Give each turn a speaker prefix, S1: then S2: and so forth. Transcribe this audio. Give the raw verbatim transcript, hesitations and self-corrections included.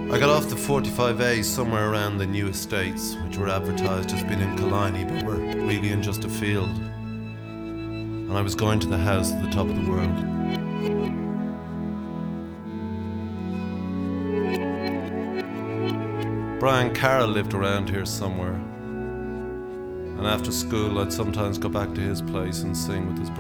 S1: I got off the forty-five A somewhere around the new estates, which were advertised as being in Killiney, but were really in just a field. And I was going to the house at the top of the world. Brian Carroll lived around here somewhere. And after school, I'd sometimes go back to his place and sing with his brother.